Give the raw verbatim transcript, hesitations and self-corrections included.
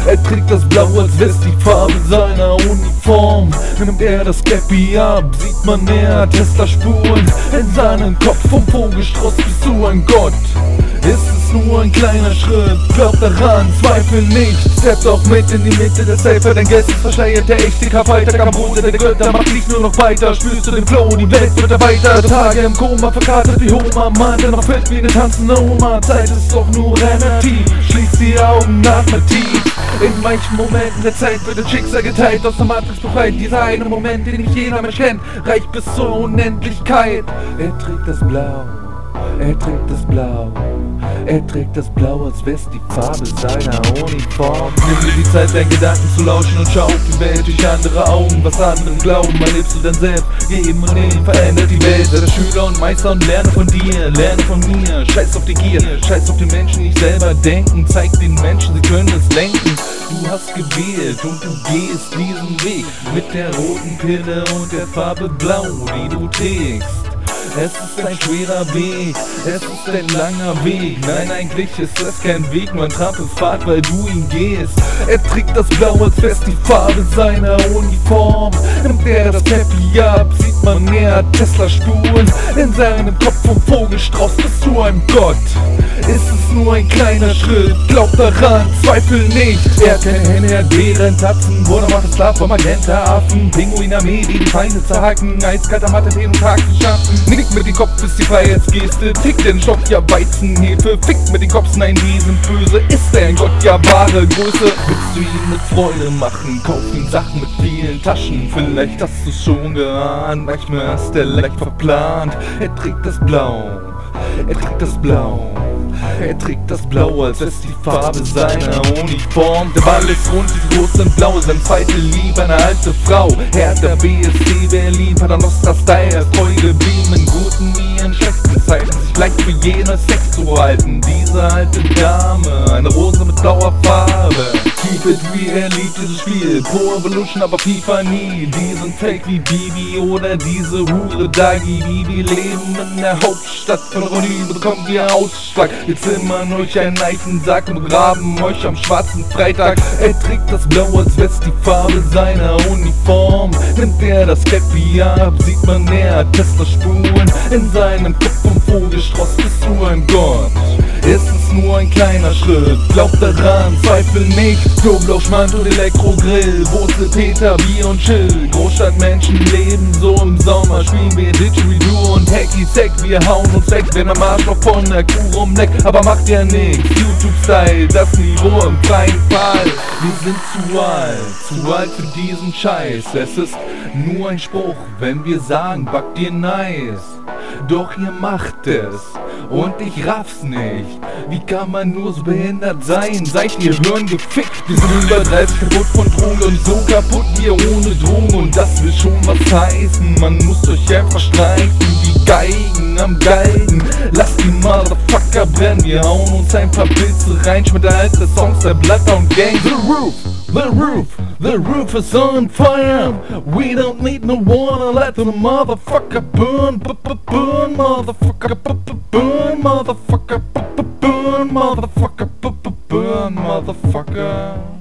Er trägt das Blau, als wär's die Farbe seiner Uniform. Nimmt er das Cappy ab, sieht man mehr Tesla-Spuren in seinem Kopf. Vom Vogelstrauß bist du ein Gott. Ist es nur ein kleiner Schritt, glaub daran, zweifel nicht. Step doch mit in die Mitte der Safer, dein Geist ist verschleiert, der echte Karfreitag am Boden der Götter macht dich nur noch weiter. Spürst du den Flow, die Welt wird erweitert. Tage im Koma, verkatert wie Homer, Mann, der noch fällt wie eine tanzende Oma. Zeit ist doch nur relativ, schließ die Augen, atme tief. In manchen Momenten der Zeit wird das Schicksal geteilt, aus der Matrix befreit. Dieser eine Moment, den nicht jeder Mensch kennt, reicht bis zur Unendlichkeit. Er trägt das Blau, er trägt das Blau. Er trägt das Blau, als wär's die Farbe seiner Uniform. Nimm dir die Zeit, deinen Gedanken zu lauschen und schau auf die Welt durch andere Augen. Was andere glauben, erlebst du dann selbst. Geben und nehmen, verändert die Welt. Sei der Schüler und Meister und lerne von dir, lerne von mir. Scheiß auf die Gier, scheiß auf die Menschen, nicht selber denken. Zeig den Menschen, sie können es lenken. Du hast gewählt und du gehst diesen Weg mit der roten Pille und der Farbe Blau, die du trägst. Es ist ein schwerer Weg, es ist ein langer Weg. Nein, eigentlich ist das kein Weg, nur ein Trampelpfad, weil du ihn gehst. Er trägt das Blau, als wär's die Farbe seiner Uniform. Nimmt er das Cappy ab, sieht man mehr Tesla-Spuren in seinem Kopf. Vom Vogelstrauß bist du ein Gott. Ist es nur ein kleiner Schritt, glaub daran, zweifel nicht. Er hat keine Hände, er hat Bären, Tatzen, Bruder macht es klar vom Magenta-Affen. Pinguin-Armee, die die Feinde zerhacken, eiskalter Mathe, den Tag zu schaffen. Nick mit dem Kopf ist die Freiheitsgeste, tickt den Stock, ja Weizenhefe. Fickt mit den Kopf, nein, die sind böse, ist er ein Gott, ja wahre Größe. Willst du ihn mit Freude machen, kauf ihm Sachen mit vielen Taschen. Vielleicht hast du's schon geahnt, manchmal ist er leicht verplant. Er trägt das Blau, er trägt das Blau. Er trägt das Blau, als wär's die Farbe seiner Uniform. Der Ball ist rund, die groß sind blau, sein zweite Lieb, eine alte Frau. Hertha B S C Berlin, Paternoster Style, er ist treu geblieben in guten wie in schlechten Zeiten. Sich leicht für jene Sex zu halten, diese alte Dame, eine Rose mit blauer Farbe. Keep it real, liebt dieses Spiel, Pro Evolution, aber FIFA nie. Die sind fake wie Bibi oder diese Hure Dagi. Bibi leben in der Hauptstadt von Ronny, bekommen wir Ausschlag. Jetzt zimmern euch einen Leichensack und begraben euch am schwarzen Freitag. Er trägt das Blau, als wär's die Farbe seiner Uniform. Nimmt er das Cappy ab, sieht man näher Tesla-Spuren in seinem Kopf. Vom Vogelstrauß bist du ein Gott. Ist es nur ein kleiner Schritt, glaub daran, zweifel nicht. Knoblauchschmand und Elektrogrill, Wurzel, Peter, Bier und Chill. Großstadtmenschen leben so im Sommer, spielen wir Didgeridoo und Hacky-Sack. Wir hauen uns weg, wenn am Arsch noch von der Kuh rumleckt, aber macht ja nix. YouTube-Style, das Niveau im freien Fall. Wir sind zu alt, zu alt für diesen Scheiß. Es ist nur ein Spruch, wenn wir sagen, back dir nice. Doch ihr macht es und ich raff's nicht. Wie kann man nur so behindert sein? Seid ihr Hirn gefickt? Wir sind über dreißig kaputt von Drogen und so kaputt wie ohne Drogen. Und das will schon was heißen. Man muss euch einfach streichen wie Geigen am Galgen. Lasst die Motherfucker brennen. Wir hauen uns ein paar Pilze rein, schmiert alte Songs der Bloodhound Gang. The roof, the roof, the roof is on fire. We don't need no water, let the motherfucker burn, burn, motherfucker, burn, motherfucker, burn, motherfucker, burn, motherfucker.